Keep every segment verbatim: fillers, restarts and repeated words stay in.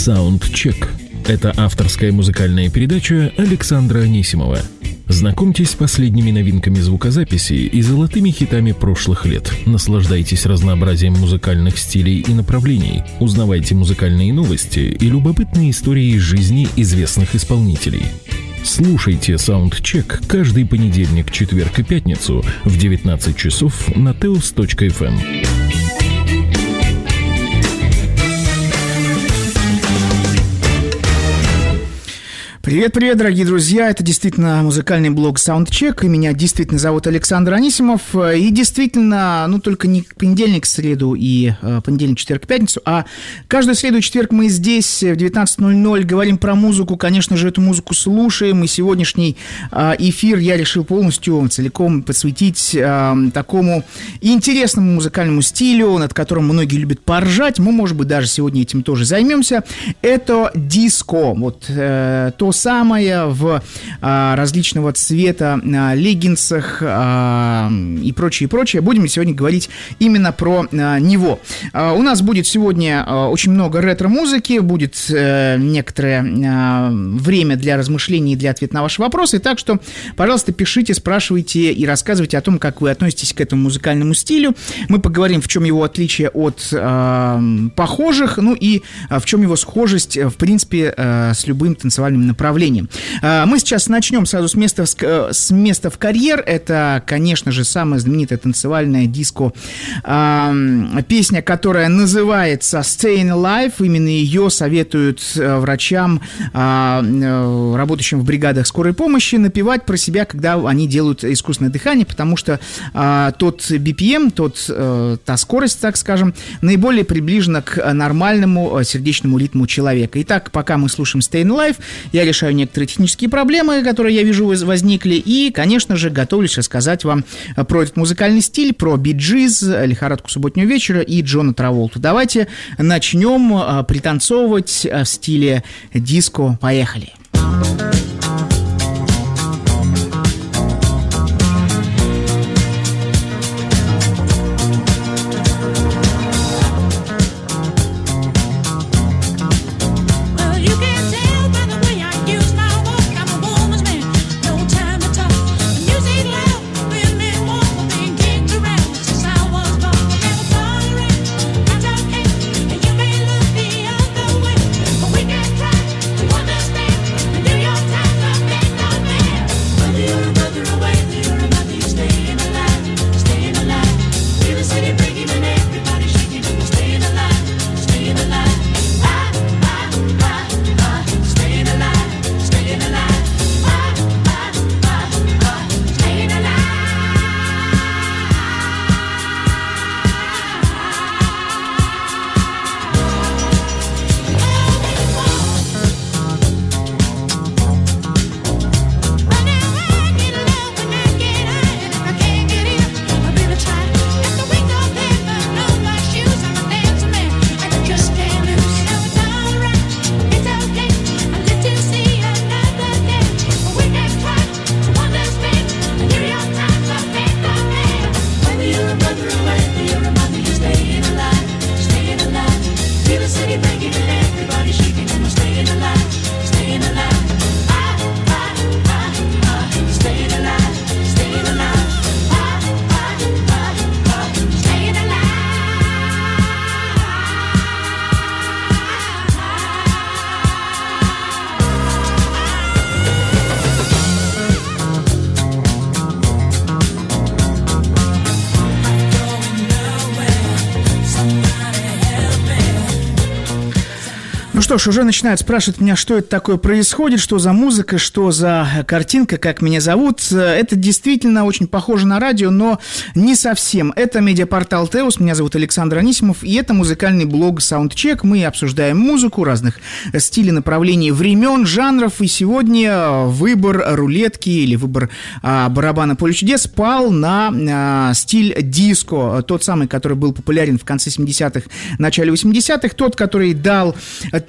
Саундчек. Это авторская музыкальная передача Александра Анисимова. Знакомьтесь с последними новинками звукозаписи и золотыми хитами прошлых лет. Наслаждайтесь разнообразием музыкальных стилей и направлений. Узнавайте музыкальные новости и любопытные истории из жизни известных исполнителей. Слушайте Саундчек каждый понедельник, четверг и пятницу в девятнадцать часов на теос точка эф эм. Привет-привет, дорогие друзья, это действительно музыкальный блог Soundcheck, и меня действительно зовут Александр Анисимов, и действительно, ну, только не понедельник, среду и э, понедельник, четверг, пятницу, а каждую среду и четверг мы здесь в девятнадцать ноль ноль говорим про музыку, конечно же, эту музыку слушаем, и сегодняшний э, эфир я решил полностью, целиком посвятить э, такому интересному музыкальному стилю, над которым многие любят поржать, мы, может быть, даже сегодня этим тоже займемся, это диско, вот э, то самое в а, различного цвета а, леггинсах а, и прочее, и прочее. Будем сегодня говорить именно про а, него. А, у нас будет сегодня а, очень много ретро-музыки, будет а, некоторое а, время для размышлений и для ответа на ваши вопросы. Так что, пожалуйста, пишите, спрашивайте и рассказывайте о том, как вы относитесь к этому музыкальному стилю. Мы поговорим, в чем его отличие от а, похожих, ну и а, в чем его схожесть, в принципе, а, с любым танцевальным направлением. Мы сейчас начнем сразу с места, с места в карьер. Это, конечно же, самая знаменитая танцевальная диско песня, которая называется Staying Alive. Именно ее советуют врачам, работающим в бригадах скорой помощи, напевать про себя, когда они делают искусственное дыхание, потому что тот би пи эм, тот, та скорость, так скажем, наиболее приближена к нормальному сердечному ритму человека. Итак, пока мы слушаем Staying Alive, я решаю некоторые технические проблемы, которые, я вижу, возникли, и, конечно же, готовлюсь рассказать вам про этот музыкальный стиль, про Bee Gees, лихорадку субботнего вечера и Джона Траволту. Давайте начнем пританцовывать в стиле диско. Поехали! Что ж, уже начинают спрашивать меня, что это такое происходит, что за музыка, что за картинка, как меня зовут. Это действительно очень похоже на радио, но не совсем. Это медиапортал теос, меня зовут Александр Анисимов, и это музыкальный блог Soundcheck. Мы обсуждаем музыку разных стилей, направлений, времен, жанров, и сегодня выбор рулетки или выбор а, барабана «Поле чудес» пал на а, стиль диско, тот самый, который был популярен в конце семидесятых, начале восьмидесятых, тот, который дал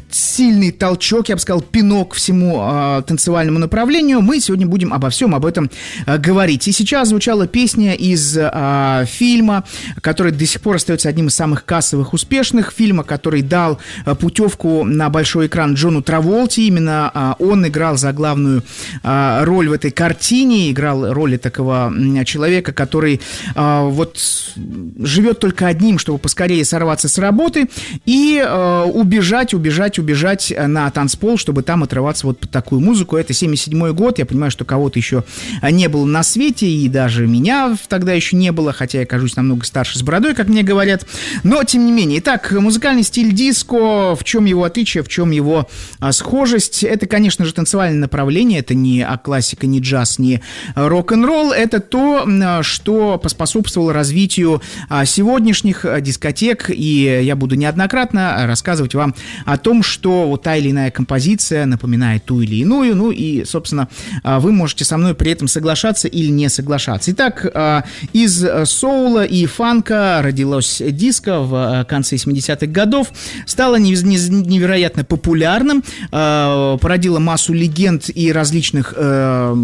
сильный толчок, я бы сказал, пинок всему э, танцевальному направлению. Мы сегодня будем обо всем об этом э, говорить. И сейчас звучала песня из э, фильма, который до сих пор остается одним из самых кассовых, успешных. Фильма, который дал э, путевку на большой экран Джону Траволте. Именно э, он играл за главную э, роль в этой картине, играл роль такого э, человека, который э, вот живет только одним, чтобы поскорее сорваться с работы и э, убежать, убежать, убежать на танцпол, чтобы там отрываться вот под такую музыку. Это семьдесят седьмой год, я понимаю, что кого-то еще не было на свете, и даже меня тогда еще не было, хотя я кажусь намного старше с бородой, как мне говорят, но тем не менее. Итак, музыкальный стиль диско, в чем его отличие, в чем его а, схожесть? Это, конечно же, танцевальное направление, это не а, классика, не джаз, не рок-н-ролл, это то, что поспособствовало развитию а, сегодняшних а, дискотек, и я буду неоднократно рассказывать вам о том, что вот та или иная композиция напоминает ту или иную, ну и, собственно, вы можете со мной при этом соглашаться или не соглашаться. Итак, из соула и фанка родилось диско в конце семидесятых годов, стало невероятно популярным, породило массу легенд и различных, я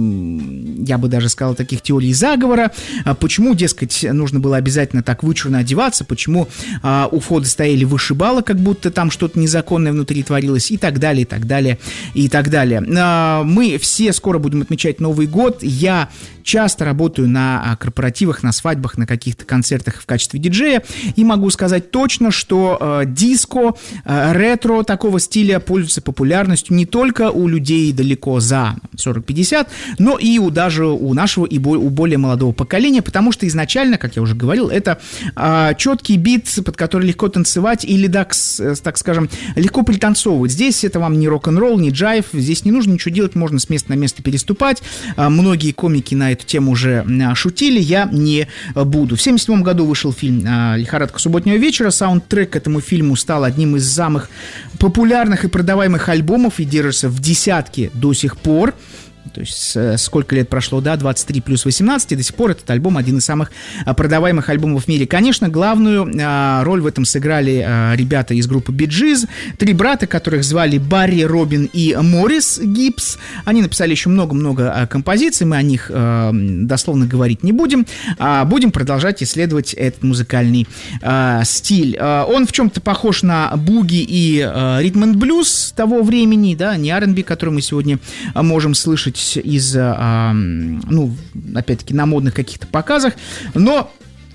бы даже сказал, таких теорий заговора, почему, дескать, нужно было обязательно так вычурно одеваться, почему у входа стояли вышибалы, как будто там что-то незаконное внутри творилось, и так далее, и так далее, и так далее. Мы все скоро будем отмечать Новый год. Я часто работаю на корпоративах, на свадьбах, на каких-то концертах в качестве диджея, и могу сказать точно, что э, диско, э, ретро такого стиля пользуется популярностью не только у людей далеко за сорок-пятьдесят, но и у, даже у нашего и бо- у более молодого поколения, потому что изначально, как я уже говорил, это э, четкий бит, под который легко танцевать или, так, так скажем, легко пританцовывать. Здесь это вам не рок-н-ролл, не джайв, здесь не нужно ничего делать, можно с места на место переступать. Э, многие комики на эту тему уже шутили, я не буду. В семьдесят седьмом году вышел фильм «Лихорадка субботнего вечера». Саундтрек к этому фильму стал одним из самых популярных и продаваемых альбомов и держится в десятке до сих пор. То есть сколько лет прошло, да, двадцать три плюс восемнадцать, и до сих пор этот альбом один из самых продаваемых альбомов в мире. Конечно, главную а, роль в этом сыграли а, ребята из группы Bee Gees, три брата, которых звали Барри, Робин и Моррис Гибс. Они написали еще много-много а, композиций, мы о них а, дословно говорить не будем, а будем продолжать исследовать этот музыкальный а, стиль. А, он в чем-то похож на буги и а, ритм-энд-блюз того времени, да, не ар энд би, который мы сегодня а, можем слышать из, а, ну, опять-таки, на модных каких-то показах, но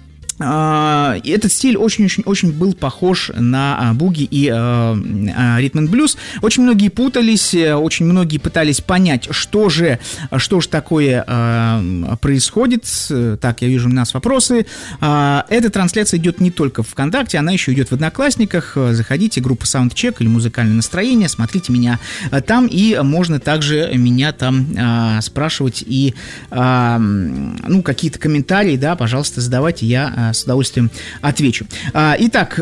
а, этот стиль очень-очень-очень был похож на а, буги и ритм-энд-блюз. Очень многие путались, очень многие пытались понять, что же, что же такое а, происходит. Так, я вижу, у нас вопросы. А, эта трансляция идет не только в ВКонтакте, она еще идет в Одноклассниках. Заходите, группа Soundcheck или музыкальное настроение, смотрите меня там, и можно также меня там а, спрашивать и а, ну, какие-то комментарии, да, пожалуйста, задавайте, я с удовольствием отвечу. Итак,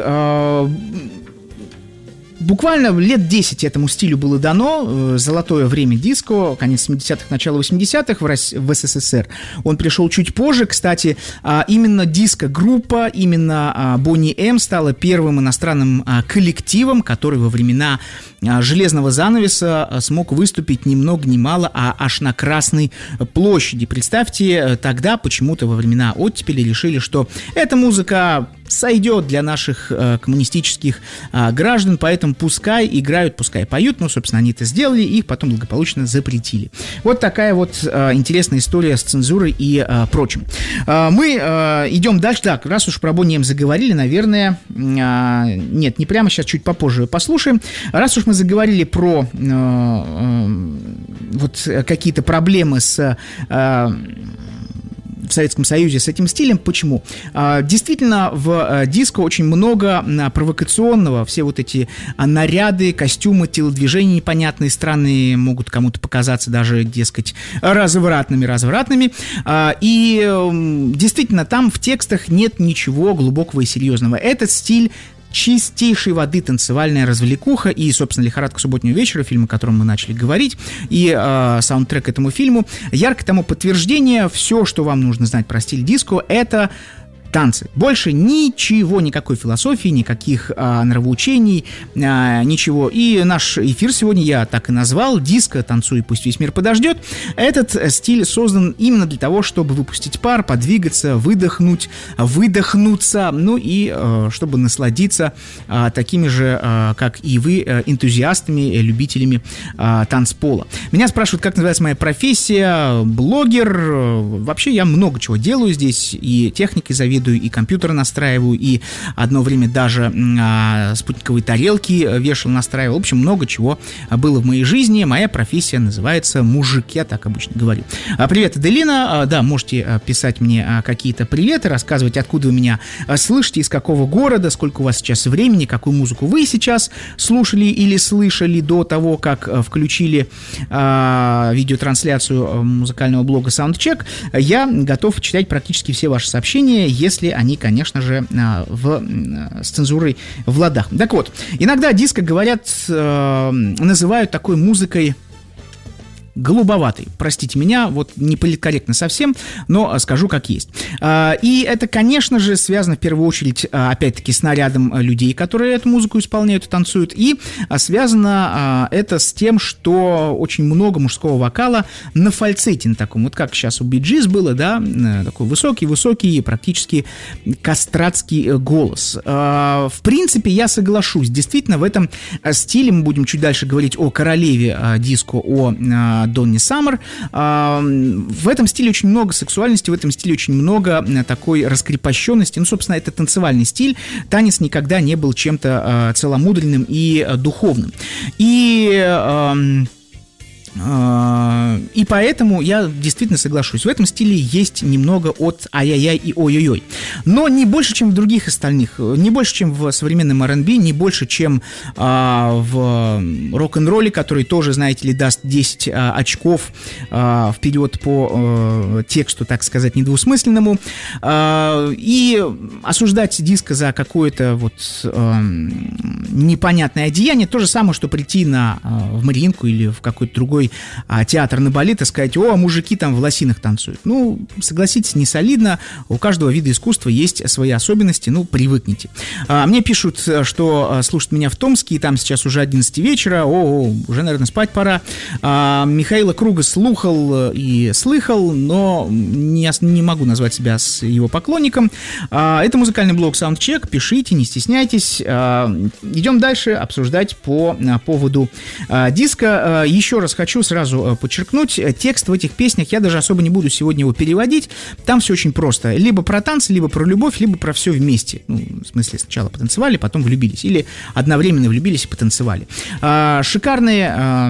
буквально лет десять этому стилю было дано. Золотое время диско, конец семидесятых, начало восьмидесятых в, Рос... в СССР. Он пришел чуть позже. Кстати, именно диско-группа, именно Бонни М стала первым иностранным коллективом, который во времена железного занавеса смог выступить ни много ни мало, а аж на Красной площади. Представьте, тогда почему-то во времена оттепели решили, что эта музыка сойдет для наших э, коммунистических э, граждан, поэтому пускай играют, пускай поют, ну, собственно, они это сделали, и их потом благополучно запретили. Вот такая вот э, интересная история с цензурой и э, прочим. Э, мы э, идем дальше. Так, раз уж про Бонни М заговорили, наверное, э, нет, не прямо сейчас, чуть попозже послушаем. Раз уж мы заговорили про э, э, вот какие-то проблемы с... Э, в Советском Союзе с этим стилем. Почему? Действительно, в диско очень много провокационного. Все вот эти наряды, костюмы, телодвижения непонятные, странные, могут кому-то показаться даже, дескать, развратными, развратными. И действительно, там в текстах нет ничего глубокого и серьезного. Этот стиль чистейшей воды танцевальная развлекуха, и, собственно, «Лихорадка субботнего вечера», фильм, о котором мы начали говорить, и э, саундтрек к этому фильму, ярко тому подтверждение. Все, что вам нужно знать про стиль диско, это танцы. Больше ничего, никакой философии, никаких а, нравоучений, а, ничего. И наш эфир сегодня я так и назвал: «Диско, танцуй, пусть весь мир подождет». Этот стиль создан именно для того, чтобы выпустить пар, подвигаться, выдохнуть, выдохнуться, ну и а, чтобы насладиться а, такими же, а, как и вы, а, энтузиастами, любителями а, танцпола. Меня спрашивают, как называется моя профессия. Блогер. Вообще я много чего делаю здесь, и техникой заведую, и компьютер настраиваю, и одно время даже а, спутниковые тарелки вешал, настраивал. В общем, много чего было в моей жизни. Моя профессия называется мужик, я так обычно говорю. А, привет, Аделина. А, да, можете а, писать мне а, какие-то приветы, рассказывать, откуда вы меня а, слышите, из какого города, сколько у вас сейчас времени, какую музыку вы сейчас слушали или слышали до того, как а, включили а, видеотрансляцию музыкального блога Soundcheck. Я готов читать практически все ваши сообщения, если они, конечно же, в, с цензурой в ладах. Так вот, иногда диско, говорят, называют такой музыкой голубоватый. Простите меня, вот не политкорректно совсем, но скажу как есть. И это, конечно же, связано в первую очередь, опять-таки, с нарядом людей, которые эту музыку исполняют и танцуют, и связано это с тем, что очень много мужского вокала на фальцете на таком, вот как сейчас у Bee Gees было, да, такой высокий-высокий, практически кастратский голос. В принципе, я соглашусь, действительно, в этом стиле мы будем чуть дальше говорить о королеве диско, о Донни Саммер. В этом стиле очень много сексуальности, в этом стиле очень много такой раскрепощенности. Ну, собственно, это танцевальный стиль. Танец никогда не был чем-то целомудренным и духовным. И... И поэтому я действительно соглашусь. В этом стиле есть немного от ай-яй-яй и ой-ой-ой. Но не больше, чем в других остальных. Не больше, чем в современном ар энд би, не больше, чем а, в рок-н-ролле, который тоже, знаете ли, даст десять а, очков а, вперед по а, тексту, так сказать, недвусмысленному. А, и осуждать диско за какое-то вот а, непонятное одеяние, то же самое, что прийти на, а, в Мариинку или в какой-то другой а, театр на Бали, и сказать: о, мужики там в лосинах танцуют. Ну, согласитесь, не солидно. У каждого вида искусства есть свои особенности, ну, привыкните. А, мне пишут, что а, слушают меня в Томске, и там сейчас уже одиннадцать вечера, о, о, уже, наверное, спать пора. А, Михаила Круга слухал и слыхал, но не, не могу назвать себя с его поклонником. А, это музыкальный блог Soundcheck, пишите, не стесняйтесь. А, идем дальше обсуждать по а, поводу а, диско. А, еще раз хочу сразу подчеркнуть, текст в этих песнях я даже особо не буду сегодня его переводить. Там все очень просто. Либо про танцы, либо про любовь, либо про все вместе. Ну, в смысле, сначала потанцевали, потом влюбились. Или одновременно влюбились и потанцевали. А, шикарная а,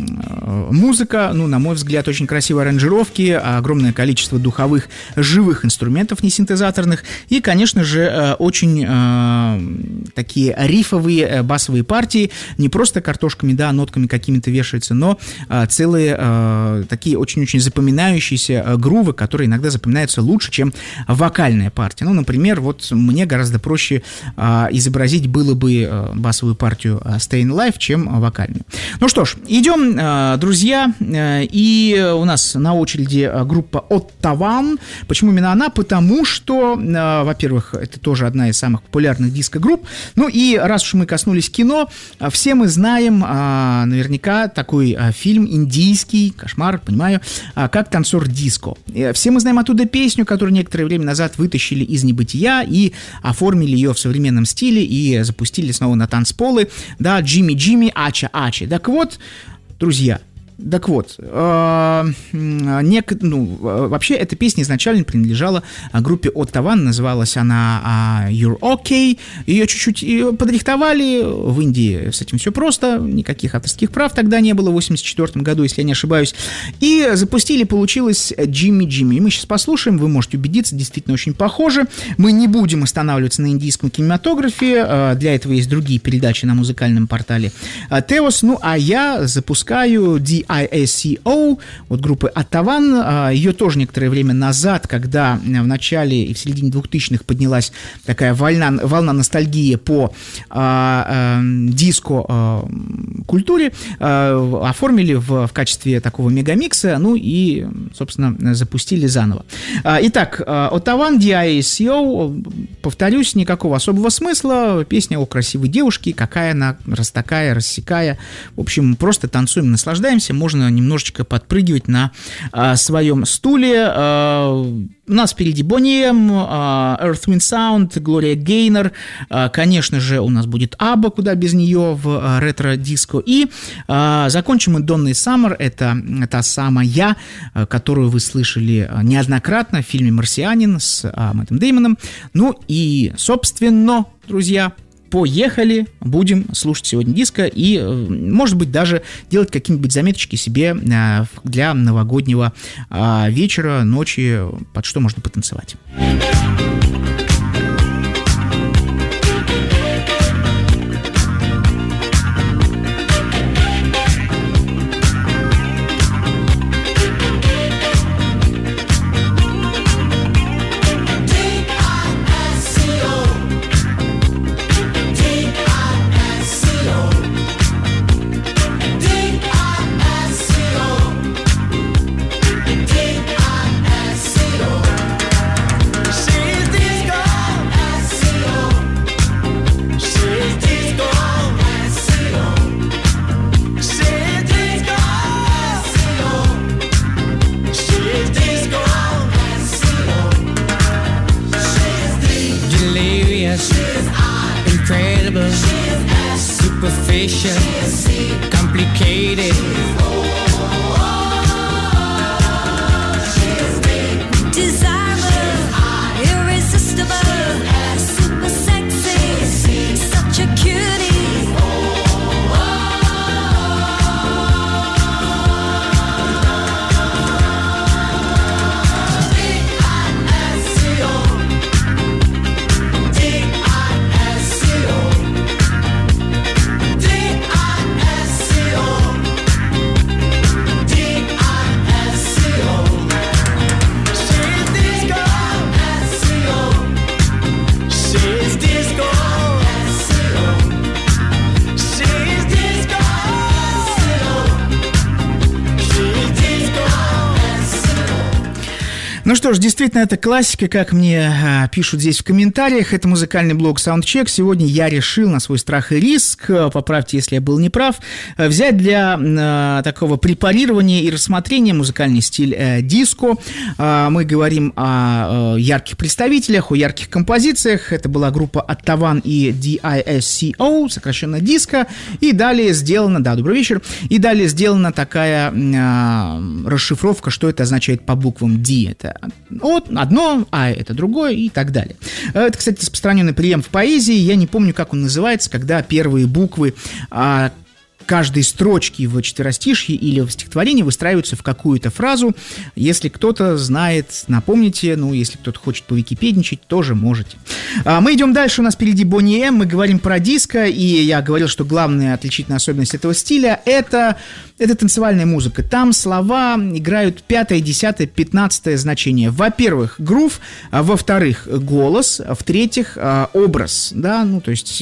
музыка, ну, на мой взгляд, очень красивые аранжировки, огромное количество духовых живых инструментов, не синтезаторных. И, конечно же, очень а, такие рифовые басовые партии. Не просто картошками, да, нотками какими-то вешаются, но целые э, такие очень-очень запоминающиеся э, грувы, которые иногда запоминаются лучше, чем вокальная партия. Ну, например, вот мне гораздо проще э, изобразить было бы э, басовую партию э, Stayin' Alive, чем вокальную. Ну что ж, идем, э, друзья, э, и у нас на очереди группа Ottavan. Почему именно она? Потому что, э, во-первых, это тоже одна из самых популярных диско-групп. Ну и раз уж мы коснулись кино, все мы знаем э, наверняка такой э, фильм индийский, кошмар, понимаю, как «Танцор диско». Все мы знаем оттуда песню, которую некоторое время назад вытащили из небытия и оформили ее в современном стиле и запустили снова на танцполы, да, «Джимми Джимми, Ача Ачи». Так вот, друзья, Так вот, э, нек, ну, вообще эта песня изначально принадлежала группе Ottavan, называлась она You're OK, ее чуть-чуть подрихтовали, в Индии с этим все просто, никаких авторских прав тогда не было, в восемьдесят четвёртом году, если я не ошибаюсь, и запустили, получилось Джимми Джимми. Мы сейчас послушаем, вы можете убедиться, действительно очень похоже. Мы не будем останавливаться на индийском кинематографе, для этого есть другие передачи на музыкальном портале Теос, ну а я запускаю The ай эс си о, вот группы Оттаван. Ее тоже некоторое время назад, когда в начале и в середине двухтысячных поднялась такая волна, волна ностальгии по а, а, диско-культуре, а, оформили в, в качестве такого мегамикса, ну и, собственно, запустили заново. А, итак, Оттаван, ди ай эс си о, повторюсь, никакого особого смысла, песня о красивой девушке, какая она, раз такая, рассекая, в общем, просто танцуем, наслаждаемся, можно немножечко подпрыгивать на а, своем стуле. А, у нас впереди Boney M, а, Earth, Wind Sound, Глория Гейнор, а, конечно же, у нас будет Абба, куда без нее, в а, ретро-диско, и а, закончим мы Donny Summer, это та самая, а, которую вы слышали неоднократно в фильме «Марсианин» с а, Мэттом Деймоном. Ну и, собственно, друзья, поехали, будем слушать сегодня диско и, может быть, даже делать какие-нибудь заметочки себе для новогоднего вечера, ночи, под что можно потанцевать. Complicated. Desirable, irresistible, super sexy, such a cutie. Ну что ж, действительно, это классика, как мне а, пишут здесь в комментариях. Это музыкальный блог Soundcheck. Сегодня я решил на свой страх и риск, поправьте, если я был неправ, взять для а, такого препарирования и рассмотрения музыкальный стиль а, диско. А, мы говорим о, о ярких представителях, о ярких композициях. Это была группа Оттаван и ди ай эс си о, сокращенно диско. И далее сделана, да, добрый вечер, и далее сделана такая а, расшифровка, что это означает по буквам D. Это вот одно, а это другое и так далее. Это, кстати, распространенный прием в поэзии. Я не помню, как он называется, когда первые буквы а, каждой строчки в четверостишье или в стихотворении выстраиваются в какую-то фразу. Если кто-то знает, напомните, ну, если кто-то хочет повикипедничать, тоже можете. А, мы идем дальше, у нас впереди Boney M, мы говорим про диско, и я говорил, что главная отличительная особенность этого стиля — это, это танцевальная музыка. Там слова играют пятое, десятое, пятнадцатое значение. Во-первых, грув, а во-вторых, голос, в-третьих, образ, да, ну, то есть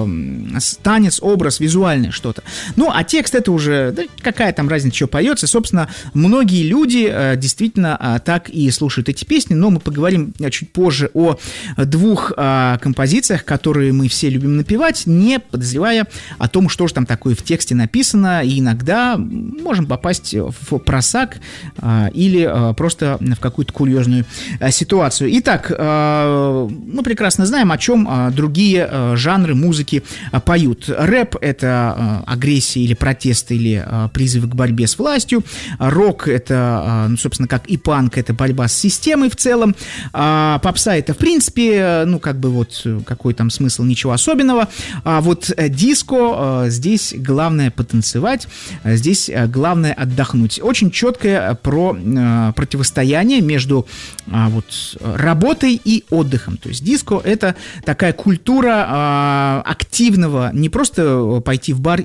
танец, образ, визуальное что-то. Ну, а текст — это уже, да, какая там разница, что поется. Собственно, многие люди э, действительно э, так и слушают эти песни, но мы поговорим э, чуть позже о двух э, композициях, которые мы все любим напевать, не подозревая о том, что же там такое в тексте написано, и иногда можем попасть в просак э, или э, просто в какую-то курьезную э, ситуацию. Итак, э, мы прекрасно знаем, о чем э, другие э, жанры музыки э, поют. Рэп — это э, агрессия или протесты, или а, призывы к борьбе с властью. Рок — это, а, ну, собственно, как и панк, это борьба с системой в целом. А, попса — это, в принципе, ну, как бы вот, какой там смысл, ничего особенного. А вот а, диско, а, здесь главное потанцевать, а, здесь а, главное отдохнуть. Очень четкое про а, противостояние между а, вот, работой и отдыхом. То есть диско — это такая культура а, активного, не просто пойти в бар и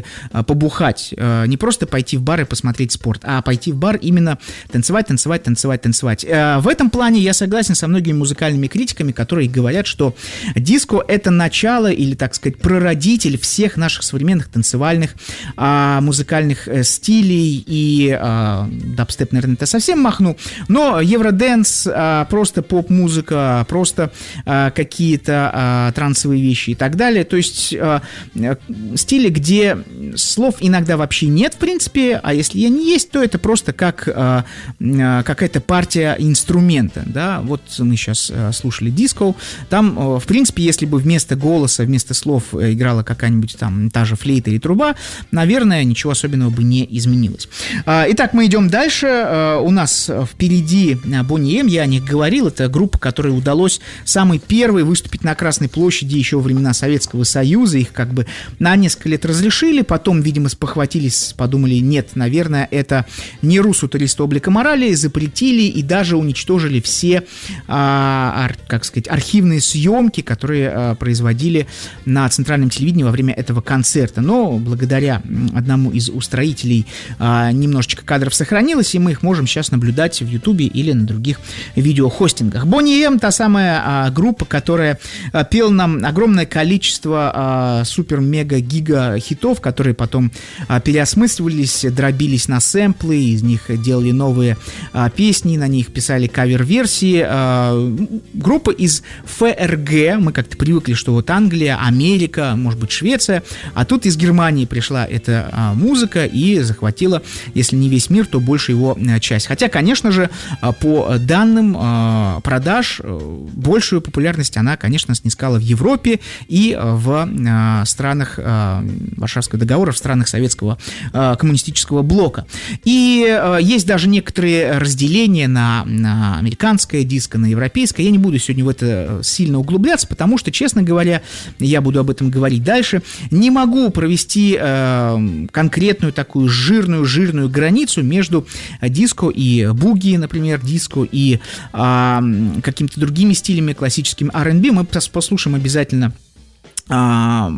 а, побухать, а, не просто пойти в бар и посмотреть спорт, а пойти в бар именно танцевать, танцевать, танцевать, танцевать. А, в этом плане я согласен со многими музыкальными критиками, которые говорят, что диско — это начало или, так сказать, прародитель всех наших современных танцевальных а, музыкальных э, стилей, и а, дабстеп, наверное, это совсем махну, но евродэнс, а, просто поп-музыка, просто а, какие-то а, трансовые вещи и так далее, то есть а, стили, где слов иногда вообще нет, в принципе, а если они есть, то это просто как а, а, какая-то партия инструмента, да, вот мы сейчас а, слушали диско, там, а, в принципе, если бы вместо голоса, вместо слов играла какая-нибудь там та же флейта или труба, наверное, ничего особенного бы не изменилось. А, итак, мы идем дальше, а, у нас впереди Boney M, я о них говорил, это группа, которой удалось самой первой выступить на Красной площади еще во времена Советского Союза, их как бы на несколько лет разрешили, потом, видимо, спохватились, подумали, нет, наверное, это не русу туриста облика морали, запретили и даже уничтожили все, а, ар, как сказать, архивные съемки, которые а, производили на центральном телевидении во время этого концерта, но благодаря одному из устроителей а, немножечко кадров сохранилось, и мы их можем сейчас наблюдать в Ютубе или на других видеохостингах. Boney M — та самая а, группа, которая а, пела нам огромное количество а, супер-мега-гига хитов, которые потом а, переосмысливались, дробились на сэмплы, из них делали новые а, песни, на них писали кавер-версии. А, группа из эф эр гэ, мы как-то привыкли, что вот Англия, Америка, может быть, Швеция, а тут из Германии пришла эта а, музыка и захватила, если не весь мир, то больше его а, часть. Хотя, конечно же, а, по данным а, продаж, а, большую популярность она, конечно, снискала в Европе и а, в а, странах а, Варшавского договора, в странах советского а, коммунистического блока. И а, есть даже некоторые разделения на, на американское диско, на европейское. Я не буду сегодня в это сильно углубляться, потому что, честно говоря, я буду об этом говорить дальше, не могу провести э, конкретную такую жирную-жирную границу между диско и буги, например, диско и э, какими-то другими стилями, классическим ар энд би. Мы послушаем обязательно А,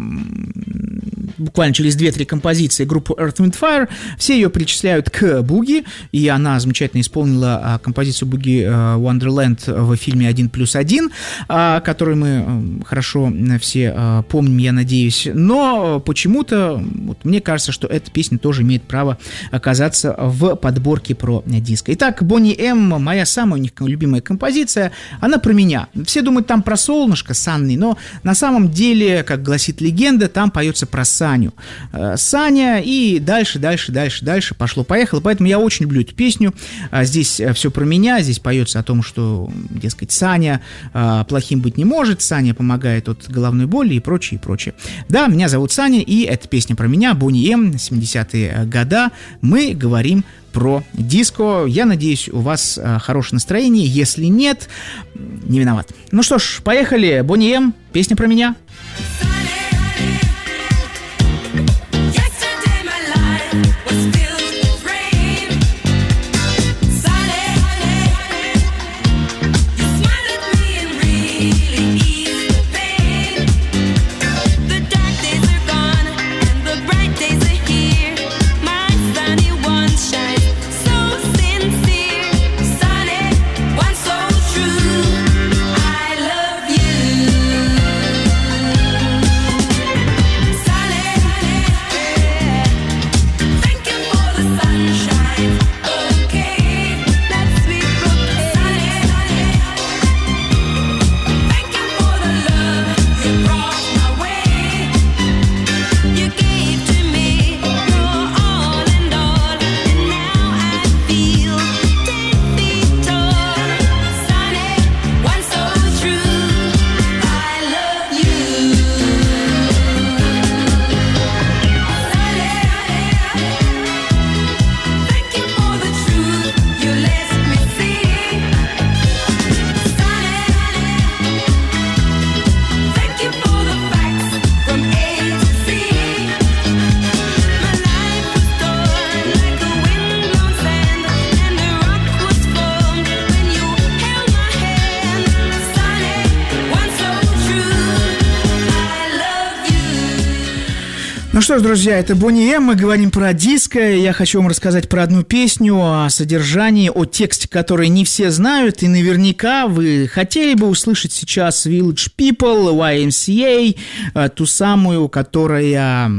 буквально через две-три композиции группу Earth, Wind, Fire. Все ее причисляют к буги, и она замечательно исполнила а, композицию буги а, Wonderland в фильме «Один плюс один», а, который мы а, хорошо все а, помним, я надеюсь. Но почему-то вот, мне кажется, что эта песня тоже имеет право оказаться в подборке про диско. Итак, Boney M, моя самая у них любимая композиция, она про меня. Все думают там про солнышко, Санны, но на самом деле, как гласит легенда, там поется про Саню. Саня, и дальше, дальше, дальше, дальше пошло-поехало. Поэтому я очень люблю эту песню. Здесь все про меня, здесь поется о том, что, дескать, Саня плохим быть не может, Саня помогает от головной боли и прочее, и прочее. Да, меня зовут Саня, и эта песня про меня, Boney M, семидесятые года. Мы говорим про диско. Я надеюсь, у вас хорошее настроение. Если нет, не виноват. Ну что ж, поехали. Boney M, песня про меня. I love you. Ну что ж, друзья, это Бонни Эм, мы говорим про диско. Я хочу вам рассказать про одну песню, о содержании, о тексте, который не все знают. И наверняка вы хотели бы услышать сейчас Village People, уай эм си эй, ту самую, которая,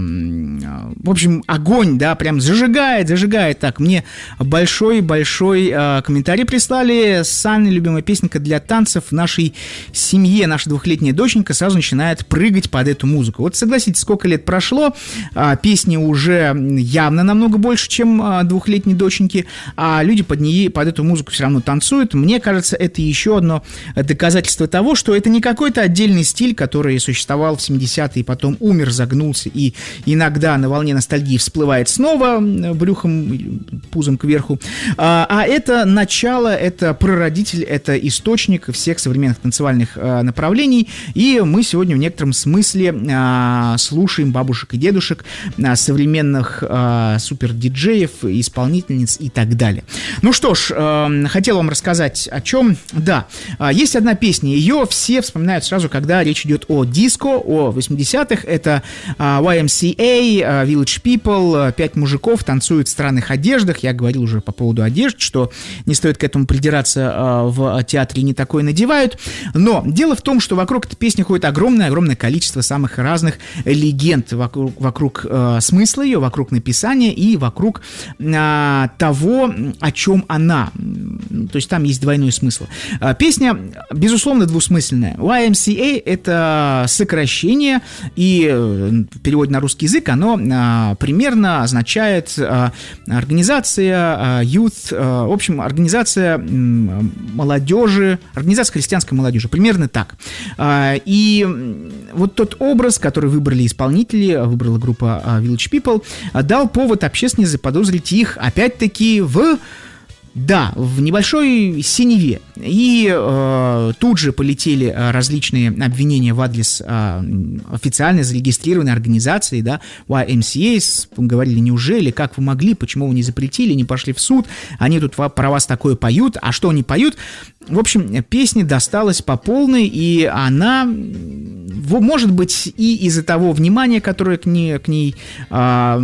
в общем, огонь, да, прям зажигает, зажигает. Так, мне большой-большой э, комментарий прислали. Саня, любимая песенка для танцев в нашей семье. Наша двухлетняя доченька сразу начинает прыгать под эту музыку. Вот согласитесь, сколько лет прошло, а, песни уже явно намного больше, чем а, двухлетней доченьки, а люди под нее, под эту музыку все равно танцуют. Мне кажется, это еще одно доказательство того, что это не какой-то отдельный стиль, который существовал в семидесятые и потом умер, загнулся и иногда на волне ностальгии всплывает снова брюхом, пузом кверху, а, а это начало, это прародитель, это источник всех современных танцевальных а, направлений, и мы сегодня в некотором смысле а, слушаем бабушек и дедушек, а, современных а, супер-диджеев, исполнительниц и так далее. Ну что ж, а, хотел вам рассказать о чем. Да, а, есть одна песня, ее все вспоминают сразу, когда речь идет о диско, о восьмидесятых. Это а, уай эм си эй, а, Village People, а, пять мужиков танцуют в странных одеждах. Я говорил уже по поводу одежд, что не стоит к этому придираться, а, в театре не такое надевают. Но дело в том, что вокруг этой песни ходит огромное-огромное количество самых разных легенд вокруг, вокруг э, смысла ее, вокруг написания и вокруг э, того, о чем она. То есть там есть двойной смысл. Э, песня, безусловно, двусмысленная. уай эм си эй — это сокращение, и э, в переводе на русский язык оно э, примерно означает э, организация э, youth, э, в общем, организация э, молодежи, организация христианской молодежи, примерно так. Э, и вот тот образ, который выбрали исполнители, выбрала группа Village People, дал повод общественности заподозрить их, опять-таки, в... Да, в небольшой синеве. И э, тут же полетели различные обвинения в адрес э, официально зарегистрированной организации, да, уай эм си эй. Говорили, неужели, как вы могли, почему вы не запретили, не пошли в суд, они тут про вас такое поют, а что они поют? В общем, песня досталась по полной, и она, может быть, и из-за того внимания, которое к ней, к ней э,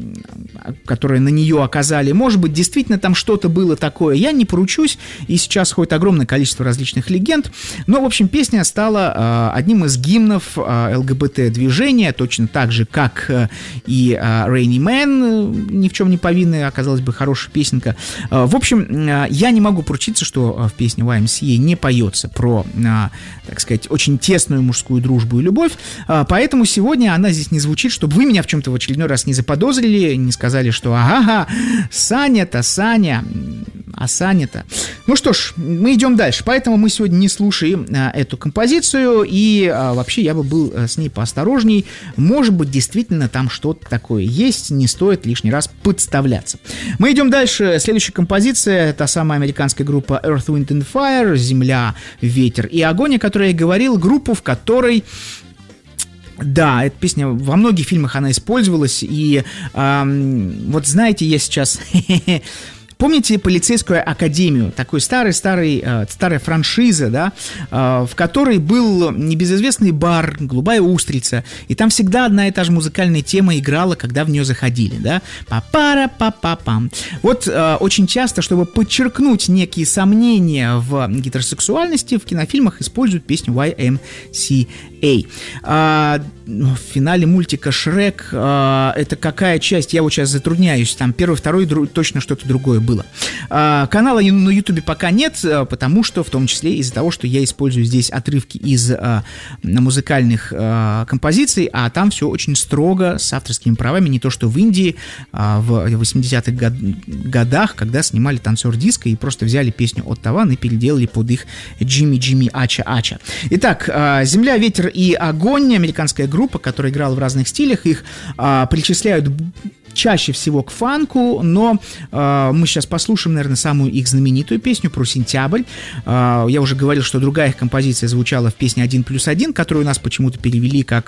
которое на нее оказали, может быть, действительно там что-то было такое, я не поручусь, и сейчас ходит огромное количество различных легенд, но, в общем, песня стала э, одним из гимнов э, эл гэ бэ тэ-движения, точно так же, как э, и э, Rainy Man, э, ни в чем не повинная, оказалась бы хорошая песенка. Э, в общем, э, я не могу поручиться, что э, в песне уай эм си эй не поется про, э, так сказать, очень тесную мужскую дружбу и любовь, э, поэтому сегодня она здесь не звучит, чтобы вы меня в чем-то в очередной раз не заподозрили, не сказали, что ага, Саня-то, Саня... А Саня-то... Ну что ж, мы идем дальше. Поэтому мы сегодня не слушаем а, эту композицию. И а, вообще я бы был а, с ней поосторожней. Может быть, действительно там что-то такое есть. Не стоит лишний раз подставляться. Мы идем дальше. Следующая композиция. Та самая американская группа Earth, Wind and Fire. Земля, ветер и огонь, о которой я говорил. Группу, в которой... Да, эта песня, во многих фильмах она использовалась. И а, вот знаете, я сейчас... Помните полицейскую академию, такой старый-старый, э, старая франшиза, да, э, в которой был небезызвестный бар «Голубая устрица», и там всегда одна и та же музыкальная тема играла, когда в нее заходили, да, па-пара-па-па-пам. Вот э, очень часто, чтобы подчеркнуть некие сомнения в гетеросексуальности, в кинофильмах используют песню уай эм си эй. А, в финале мультика «Шрек» а, это какая часть? Я вот сейчас затрудняюсь. Там первый, второй, дру, точно что-то другое было. А, канала на Ютубе пока нет, потому что, в том числе из-за того, что я использую здесь отрывки из а, музыкальных а, композиций, а там все очень строго с авторскими правами, не то что в Индии а, в восьмидесятых год, годах, когда снимали «Танцор диско» и просто взяли песню от Таван и переделали под их «Джимми, Джимми, Ача, Ача». Итак, а, «Земля, ветер и огонь», американская группа, которая играла в разных стилях, их а, причисляют чаще всего к фанку, но э, мы сейчас послушаем, наверное, самую их знаменитую песню про сентябрь. Э, я уже говорил, что другая их композиция звучала в песне «Один плюс один», которую у нас почему-то перевели как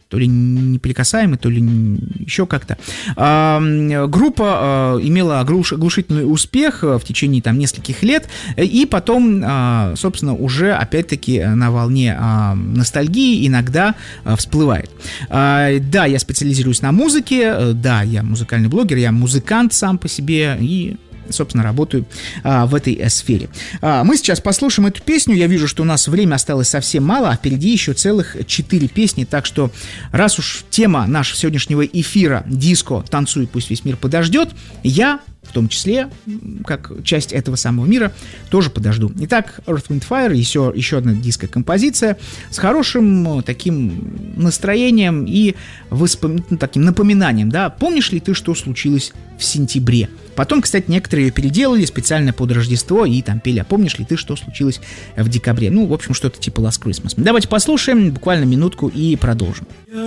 то ли неприкасаемый, то ли еще как-то. Группа имела оглушительный успех в течение там нескольких лет, и потом, собственно, уже опять-таки на волне ностальгии иногда всплывает. Да, я специализируюсь на музыке, да, я музыкальный блогер, я музыкант сам по себе и, собственно, работаю а, в этой а, сфере. А, мы сейчас послушаем эту песню. Я вижу, что у нас время осталось совсем мало, а впереди еще целых четыре песни. Так что, раз уж тема нашего сегодняшнего эфира «Диско, танцуй, пусть весь мир подождет», я, в том числе, как часть этого самого мира, тоже подожду. Итак, Earth, Wind, Fire, еще, еще одна диско-композиция с хорошим таким настроением и воспом... ну, таким напоминанием, да. Помнишь ли ты, что случилось в сентябре? Потом, кстати, некоторые ее переделали специально под Рождество и там пели: а помнишь ли ты, что случилось в декабре? Ну, в общем, что-то типа Last Christmas. Давайте послушаем буквально минутку и продолжим.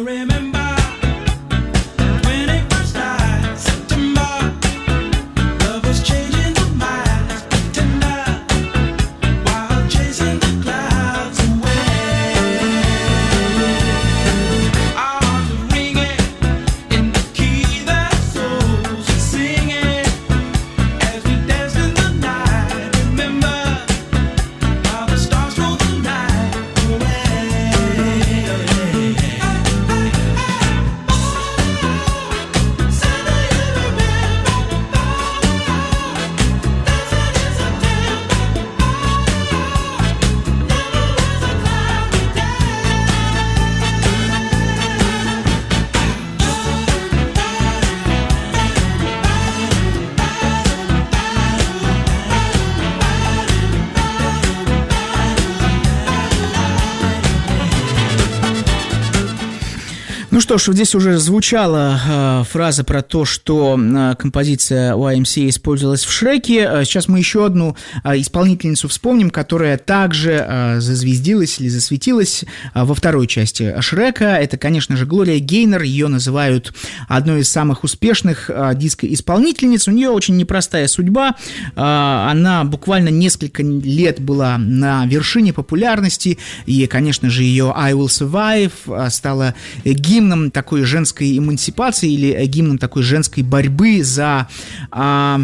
Ну что ж, здесь уже звучала э, фраза про то, что э, композиция уай эм си эй использовалась в Шреке. Сейчас мы еще одну э, исполнительницу вспомним, которая также э, зазвездилась или засветилась э, во второй части Шрека. Это, конечно же, Глория Гейнор. Ее называют одной из самых успешных э, диско-исполнительниц. У нее очень непростая судьба. Э, она буквально несколько лет была на вершине популярности. И, конечно же, ее «I Will Survive» стала гимном такой женской эмансипации или гимном такой женской борьбы за, а,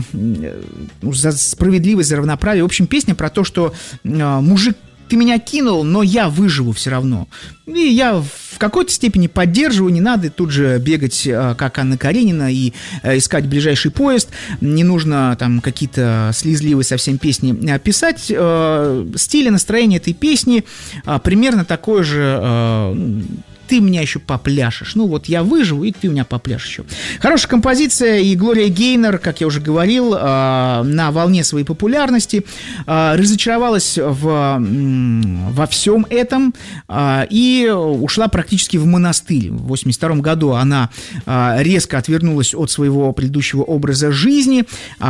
за справедливость, за равноправие. В общем, песня про то, что а, мужик, ты меня кинул, но я выживу все равно. И я в какой-то степени поддерживаю, не надо тут же бегать, как Анна Каренина, и искать ближайший поезд, не нужно там какие-то слезливые совсем песни писать. Стиль и настроение этой песни примерно такое же: ты меня еще попляшешь. Ну вот я выживу, и ты у меня попляшешь еще. Хорошая композиция, и Глория Гейнор, как я уже говорил, на волне своей популярности разочаровалась в, во всем этом и ушла практически в монастырь. В восемьдесят втором году она резко отвернулась от своего предыдущего образа жизни,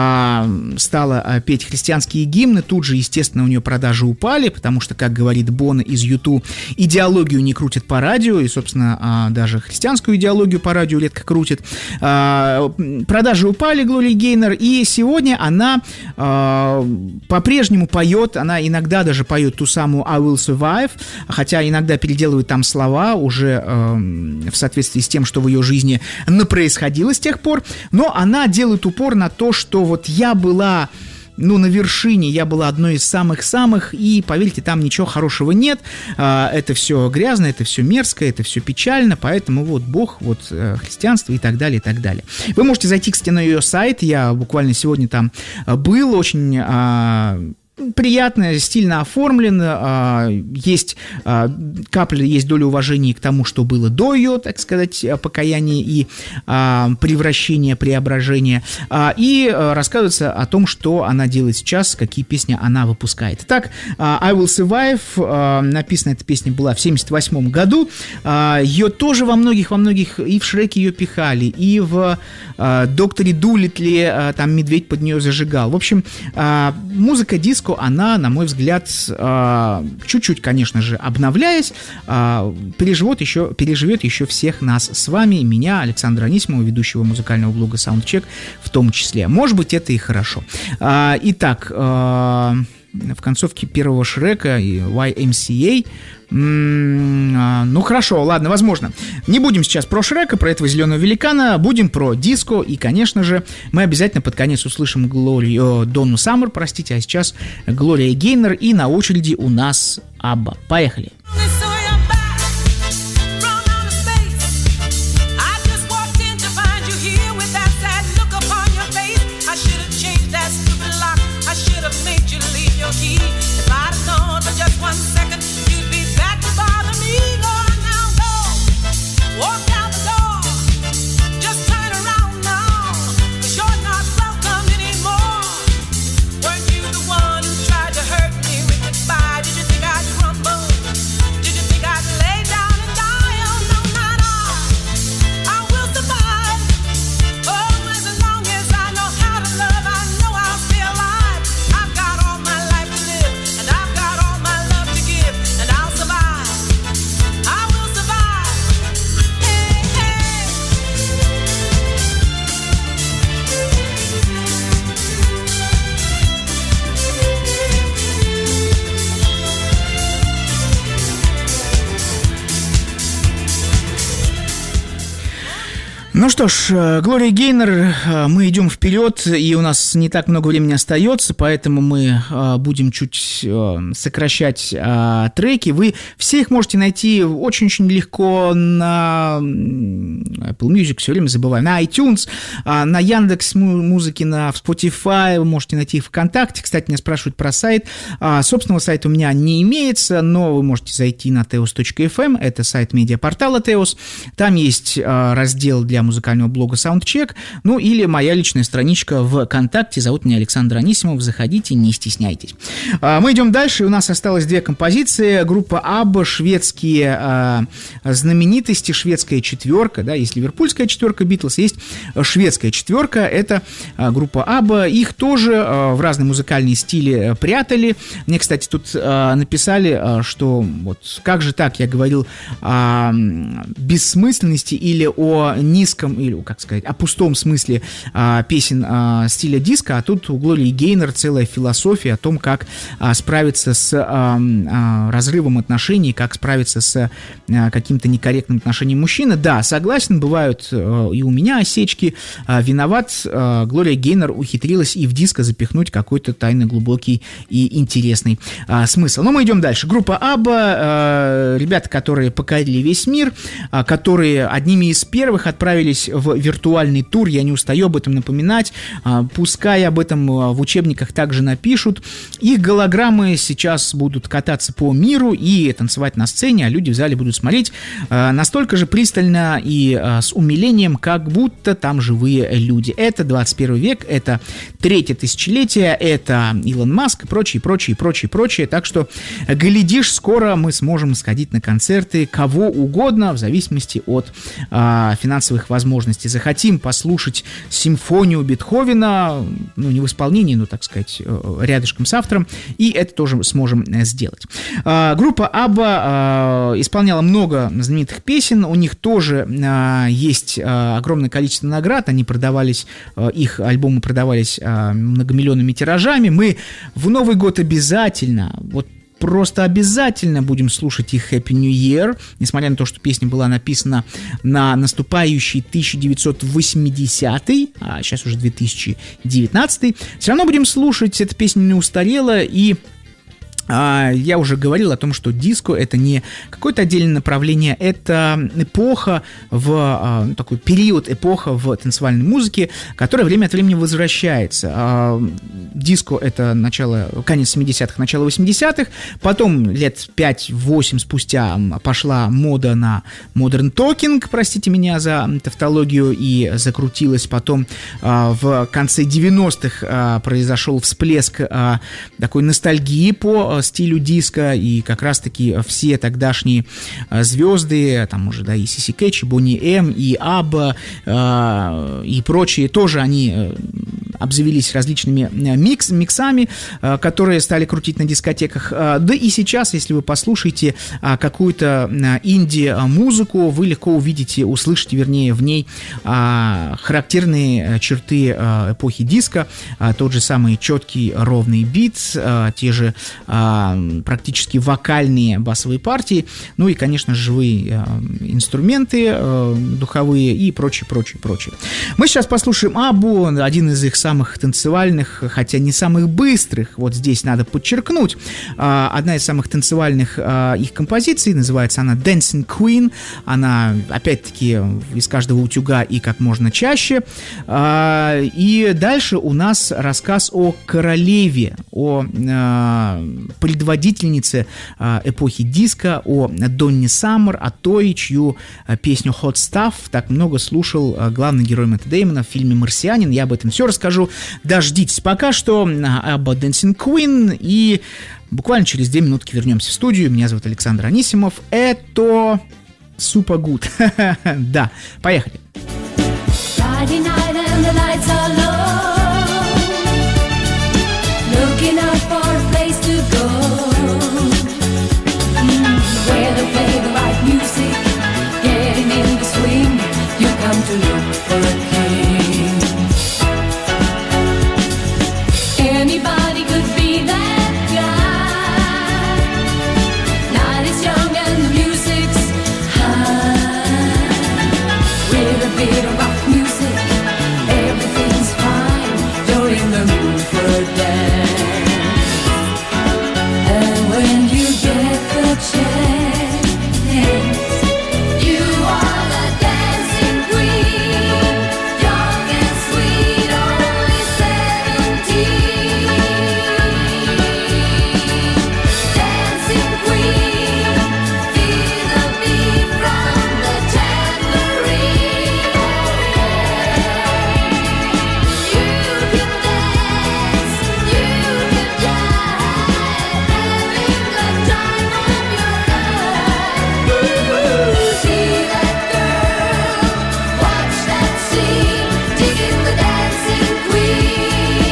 стала петь христианские гимны. Тут же, естественно, у нее продажи упали, потому что, как говорит Боно из ю ту, идеологию не крутят по радио, и, собственно, даже христианскую идеологию по радио редко крутят. Продажи упали Глории Гейнор, и сегодня она по-прежнему поет, она иногда даже поет ту самую «I Will Survive», хотя иногда переделывает там слова уже в соответствии с тем, что в ее жизни напроисходило с тех пор, но она делает упор на то, что вот я была... ну, на вершине, я была одной из самых-самых, и, поверьте, там ничего хорошего нет, это все грязно, это все мерзко, это все печально, поэтому вот Бог, вот христианство и так далее, и так далее. Вы можете зайти, кстати, на ее сайт, я буквально сегодня там был, очень... приятно, стильно оформлен, есть капля, есть доля уважения к тому, что было до ее, так сказать, покаяния и превращения, преображения, и рассказывается о том, что она делает сейчас, какие песни она выпускает. Итак, «I Will Survive», написана эта песня была в семьдесят восьмом году, ее тоже во многих, во многих, и в Шреке ее пихали, и в «Докторе Дулитле» там медведь под нее зажигал. В общем, музыка диско, она, на мой взгляд, чуть-чуть, конечно же, обновляясь, переживет еще, переживет еще всех нас с вами, меня, Александра Анисимова, ведущего музыкального блога Soundcheck, в том числе. Может быть, это и хорошо. Итак, в концовке первого Шрека и уай эм си эй. М-м, ну хорошо, ладно, возможно. Не будем сейчас про Шрека, про этого зеленого великана, будем про диско. И, конечно же, мы обязательно под конец услышим Глорию, Донну Саммер, простите, а сейчас Глория Гейнор. И на очереди у нас Абба. Поехали. Ну что ж, Глория Гейнор, мы идем вперед, и у нас не так много времени остается, поэтому мы будем чуть сокращать треки. Вы все их можете найти очень-очень легко на Apple Music, все время забываю, на iTunes, на Яндекс.Музыке, на Spotify, вы можете найти их ВКонтакте. Кстати, меня спрашивают про сайт. Собственного сайта у меня не имеется, но вы можете зайти на теос точка эф эм, это сайт медиапортала Теос. Там есть раздел для музыкального блога Soundcheck, ну или моя личная страничка в ВКонтакте, зовут меня Александр Анисимов, заходите, не стесняйтесь. Мы идем дальше, у нас осталось две композиции, группа Абба, шведские а, знаменитости, шведская четверка, да, есть ливерпульская четверка Битлз, есть шведская четверка, это а, группа Абба, их тоже а, в разные музыкальные стили прятали. Мне, кстати, тут а, написали, а, что вот как же так, я говорил о бессмысленности или о низком, или, как сказать, о пустом смысле а, песен а, стиля диско, а тут у Глории Гейнор целая философия о том, как а, справиться с а, а, разрывом отношений, как справиться с а, каким-то некорректным отношением мужчины. Да, согласен, бывают а, и у меня осечки, а, виноват, а, Глория Гейнор ухитрилась и в диско запихнуть какой-то тайно глубокий и интересный а, смысл. Но мы идем дальше. Группа Абба, а, ребята, которые покорили весь мир, а, которые одними из первых отправились в виртуальный тур, я не устаю об этом напоминать, пускай об этом в учебниках также напишут. Их голограммы сейчас будут кататься по миру и танцевать на сцене, а люди в зале будут смотреть настолько же пристально и с умилением, как будто там живые люди. Это двадцать первый век, это третье тысячелетие, это Илон Маск и прочее, прочее, прочее, прочее. Так что, глядишь, скоро мы сможем сходить на концерты кого угодно, в зависимости от а, финансовых возможностей. Захотим послушать симфонию Бетховена, ну, не в исполнении, но, так сказать, рядышком с автором, и это тоже сможем сделать. А, группа Абба а, исполняла много знаменитых песен, у них тоже а, есть а, огромное количество наград, они продавались, а, их альбомы продавались а, многомиллионными тиражами. Мы в Новый год обязательно, вот просто обязательно будем слушать их Happy New Year, несмотря на то, что песня была написана на наступающий тысяча девятьсот восьмидесятый, а сейчас уже две тысячи девятнадцатый. Все равно будем слушать, эта песня не устарела, и я уже говорил о том, что диско — это не какое-то отдельное направление, это эпоха, в, ну, такой период, эпоха в танцевальной музыке, которая время от времени возвращается. Диско — это начало, конец семидесятых, начало восьмидесятых, потом лет пять-восемь спустя пошла мода на модерн токинг, простите меня за тавтологию, и закрутилась потом в конце девяностых произошел всплеск такой ностальгии по стилю диско, и как раз-таки все тогдашние звезды, там уже, да, и Сиси Кэтч, и Бонни М, и Абба, э, и прочие, тоже они обзавелись различными микс, миксами, которые стали крутить на дискотеках. Да и сейчас, если вы послушаете какую-то инди-музыку, вы легко увидите, услышите, вернее, в ней характерные черты эпохи диско, тот же самый четкий ровный бит, те же практически вокальные басовые партии, ну и, конечно, живые инструменты духовые и прочее, прочее, прочее. Мы сейчас послушаем Аббу, один из их самых танцевальных, хотя не самых быстрых, вот здесь надо подчеркнуть, одна из самых танцевальных их композиций, называется она Dancing Queen, она, опять-таки, из каждого утюга и как можно чаще, и дальше у нас рассказ о королеве, о предводительнице эпохи диско, о Донне Саммер, о той, чью песню Hot Stuff так много слушал главный герой Мэтта Дэймона в фильме «Марсианин». Я об этом все расскажу. Дождитесь пока что. Абба Dancing Queen. И буквально через две минутки вернемся в студию. Меня зовут Александр Анисимов. Это Super Good. Да, поехали. Friday night and the lights are low. Looking out for a place to go. Mm, where they play the right music. Getting in the swing. You come to look for a king. Anybody could be that guy. Night is young and the music's high. With a bit of rock music, everything's fine. You're in the mood for a dance. And when you get the chance, you are the dancing queen. Young and sweet, only seventeen. Dancing queen, feel the beat from the tambourine. You can dance, you can jive, having the time of your life. See that girl, watch that scene, digging the dancing queen.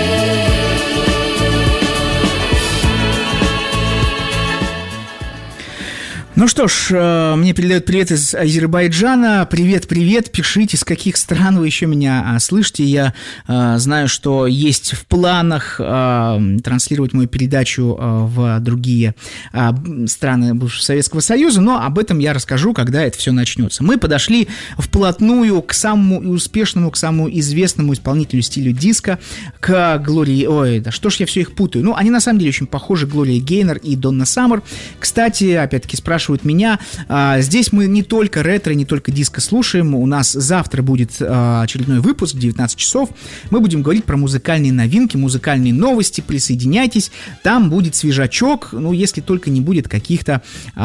Ну что ж, э, мне передают привет из Азербайджана. Привет-привет, пишите, с каких стран вы еще меня а, слышите. Я э, знаю, что есть в планах э, транслировать мою передачу э, в другие э, страны бывшего Советского Союза, но об этом я расскажу, когда это все начнется. Мы подошли вплотную к самому и успешному, к самому известному исполнителю стиля диско, к Глории... Ой, да что ж я все их путаю. Ну, они на самом деле очень похожи, Глория Гейнор и Донна Саммер. Кстати, опять-таки спрашивают меня, а, здесь мы не только ретро, не только диско слушаем, у нас завтра будет а, очередной выпуск в девятнадцать часов, мы будем говорить про музыкальные новинки, музыкальные новости, присоединяйтесь, там будет свежачок, ну, если только не будет каких-то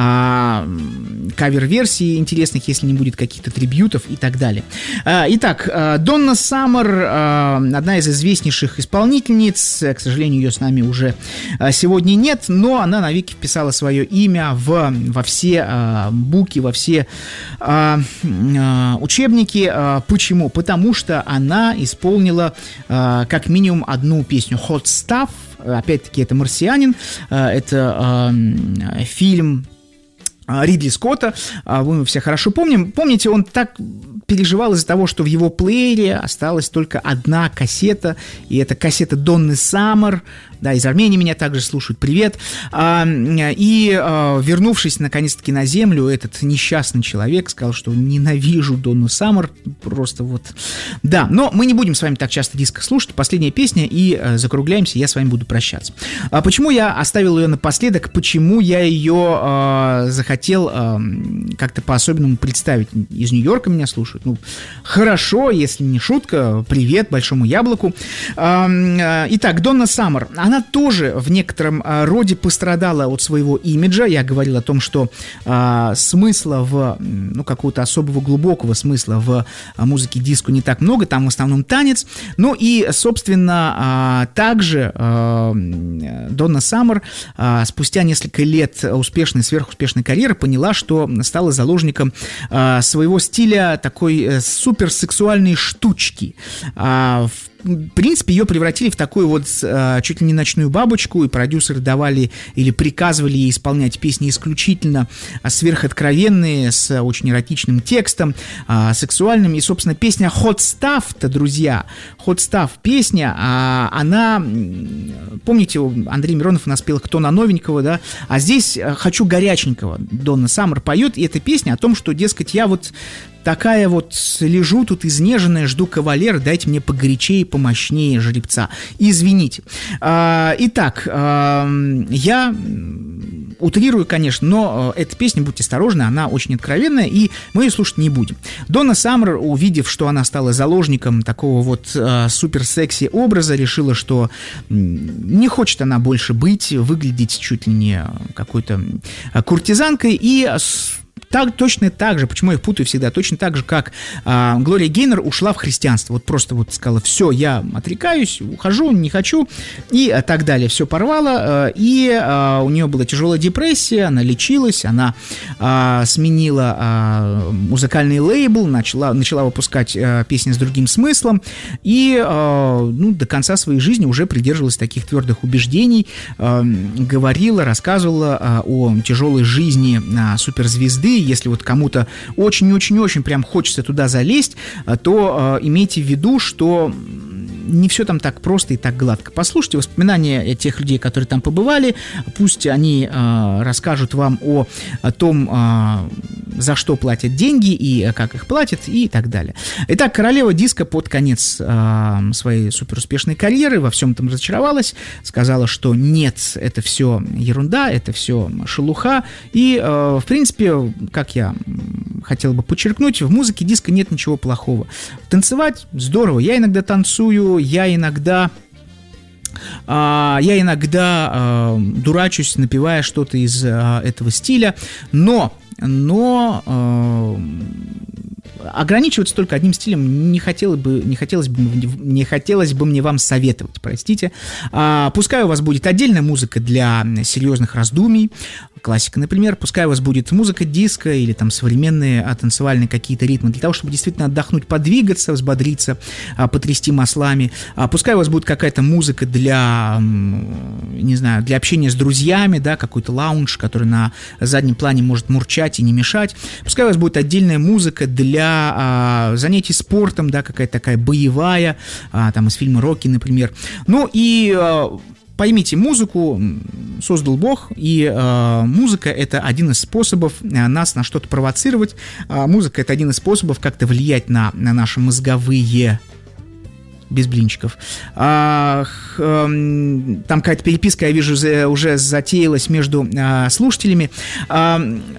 а, кавер-версий интересных, если не будет каких-то трибьютов и так далее. А, итак, а, Донна Саммер, а, одна из известнейших исполнительниц, к сожалению, ее с нами уже а, сегодня нет, но она навеки вписала свое имя в, во все а, буки, во все а, а, учебники. А, почему? Потому что она исполнила а, как минимум одну песню Hot Stuff. Опять-таки, это «Марсианин», а, это а, фильм Ридли Скотта, мы все хорошо помним. Помните, он так переживал из-за того, что в его плеере осталась только одна кассета, и это кассета Донны Саммер. Да, из Армении меня также слушают, привет. А, и а, вернувшись наконец-таки на землю, этот несчастный человек сказал, что ненавижу Донну Саммер, просто вот. Да, но мы не будем с вами так часто диско слушать. Последняя песня, и а, закругляемся, я с вами буду прощаться. А почему я оставил ее напоследок, почему я ее а, захотел а, как-то по-особенному представить? Из Нью-Йорка меня слушают. Ну, хорошо, если не шутка, привет большому яблоку. А, а, итак, Донна Саммер, она тоже в некотором а, роде пострадала от своего имиджа. Я говорил о том, что а, смысла в, ну, какого-то особого глубокого смысла в а, музыке диско не так много, там в основном танец. Ну и, собственно, а, также а, Донна Саммер а, спустя несколько лет успешной, сверхуспешной карьеры поняла, что стала заложником а, своего стиля такой а, суперсексуальной штучки. А, в в принципе, ее превратили в такую вот э, чуть ли не ночную бабочку, и продюсеры давали или приказывали ей исполнять песни исключительно сверхоткровенные, с очень эротичным текстом, э, сексуальным. И, собственно, песня «Hot Stuff»-то, друзья, «Hot Stuff» песня, э, она, помните, Андрей Миронов у нас пел «Кто на новенького», да, а здесь «Хочу горяченького» Донна Саммер поет, и эта песня о том, что, дескать, я вот такая вот лежу тут изнеженная, жду кавалера, дайте мне погорячее, помощнее жеребца. Извините. А, итак, а, я утрирую, конечно, но эта песня, будьте осторожны, она очень откровенная, и мы ее слушать не будем. Донна Саммер, увидев, что она стала заложником такого вот а, супер-секси образа, решила, что не хочет она больше быть, выглядеть чуть ли не какой-то куртизанкой, и так, точно так же, почему я их путаю всегда, точно так же, как а, Глория Гейнор ушла в христианство. Вот просто вот сказала: все, я отрекаюсь, ухожу, не хочу, и а, так далее. Все порвала, а, и а, у нее была тяжелая депрессия, она лечилась, она а, сменила а, музыкальный лейбл, начала, начала выпускать а, песни с другим смыслом, и а, ну, до конца своей жизни уже придерживалась таких твердых убеждений, а, говорила, рассказывала а, о тяжелой жизни а, суперзвезды. Если вот кому-то очень-очень-очень прям хочется туда залезть, то э, имейте в виду, что не все там так просто и так гладко. Послушайте воспоминания тех людей, которые там побывали, пусть они э, расскажут вам о, о том, э, за что платят деньги и как их платят и так далее. Итак, королева диска под конец э, своей суперуспешной карьеры во всем этом разочаровалась, сказала, что нет, это все ерунда, это все шелуха, и, э, в принципе, как я хотел бы подчеркнуть, в музыке диска нет ничего плохого. Танцевать здорово, я иногда танцую, я иногда, а, я иногда а, дурачусь, напевая что-то из а, этого стиля, но, но а, ограничиваться только одним стилем не хотелось бы, не хотелось бы, не хотелось бы мне вам советовать, простите. А, пускай у вас будет отдельная музыка для серьезных раздумий, классика, например, пускай у вас будет музыка диско или там современные танцевальные какие-то ритмы, для того, чтобы действительно отдохнуть, подвигаться, взбодриться, потрясти маслами. Пускай у вас будет какая-то музыка для, не знаю, для общения с друзьями, да, какой-то лаунж, который на заднем плане может мурчать и не мешать. Пускай у вас будет отдельная музыка для а, занятий спортом, да, какая-то такая боевая, а, там из фильма «Рокки», например. Ну и а, поймите, музыку создал Бог, и э, музыка — это один из способов нас на что-то провоцировать. Э, музыка — это один из способов как-то влиять на, на наши мозговые... без блинчиков. А, э, там какая-то переписка, я вижу, уже затеялась между э, слушателями. А,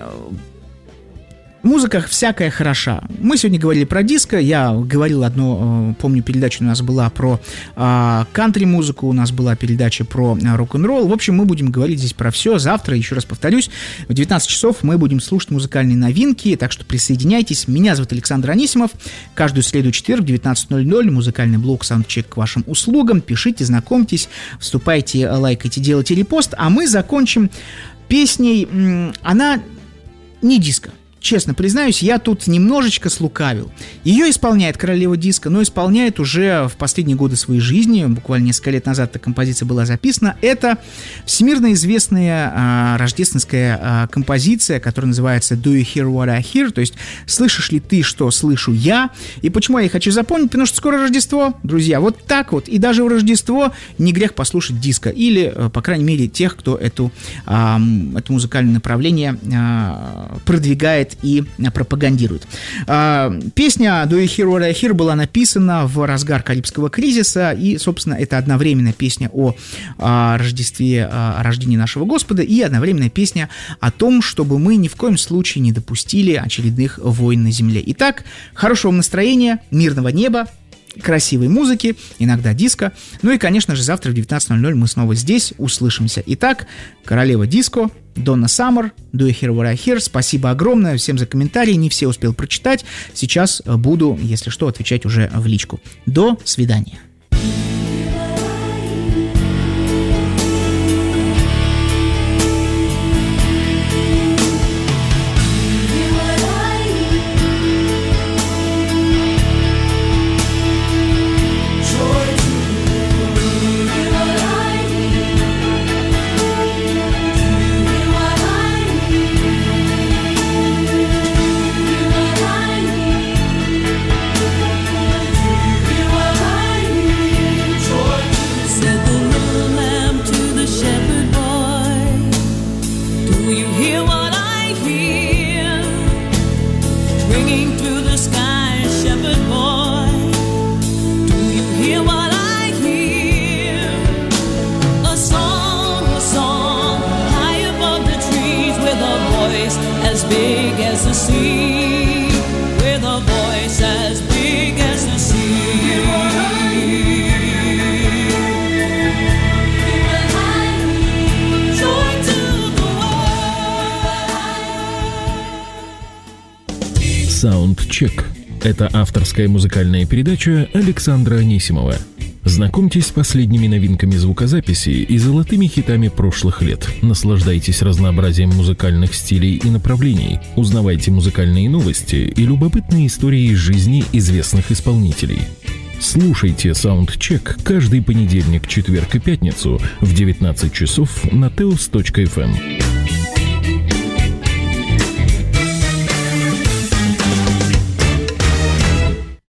Музыка всякая хороша. Мы сегодня говорили про диско. Я говорил одну, помню, передача у нас была про э, кантри-музыку, у нас была передача про э, рок-н-ролл. В общем, мы будем говорить здесь про все. Завтра, еще раз повторюсь, в девятнадцать часов мы будем слушать музыкальные новинки, так что присоединяйтесь. Меня зовут Александр Анисимов. Каждую среду и четверг в девятнадцать ноль ноль музыкальный блог «Саундчек» к вашим услугам. Пишите, знакомьтесь, вступайте, лайкайте, делайте репост. А мы закончим песней. Она не диско. Честно признаюсь, я тут немножечко слукавил. Ее исполняет королева диска, но исполняет уже в последние годы своей жизни. Буквально несколько лет назад эта композиция была записана. Это всемирно известная а, рождественская а, композиция, которая называется «Do you hear what I hear?», то есть «Слышишь ли ты, что слышу я?». И почему я хочу запомнить? Потому что скоро Рождество, друзья. Вот так вот. И даже в Рождество не грех послушать диско. Или, по крайней мере, тех, кто эту, а, это музыкальное направление а, продвигает и пропагандирует. Песня «Do you hear what I hear» была написана в разгар Карибского кризиса, и, собственно, это одновременная песня о, о Рождестве, о рождении нашего Господа, и одновременная песня о том, чтобы мы ни в коем случае не допустили очередных войн на земле. Итак, хорошего вам настроения, мирного неба, красивой музыки, иногда диско. Ну и, конечно же, завтра в девятнадцать ноль ноль мы снова здесь услышимся. Итак, королева диско, Донна Саммер, Do you hear what I hear? Спасибо огромное всем за комментарии, не все успел прочитать. Сейчас буду, если что, отвечать уже в личку. До свидания. Joy Саундчек. Это авторская музыкальная передача Александра Анисимова. Знакомьтесь с последними новинками звукозаписи и золотыми хитами прошлых лет. Наслаждайтесь разнообразием музыкальных стилей и направлений. Узнавайте музыкальные новости и любопытные истории из жизни известных исполнителей. Слушайте Саундчек каждый понедельник, четверг и пятницу в девятнадцать часов на теос точка эф эм.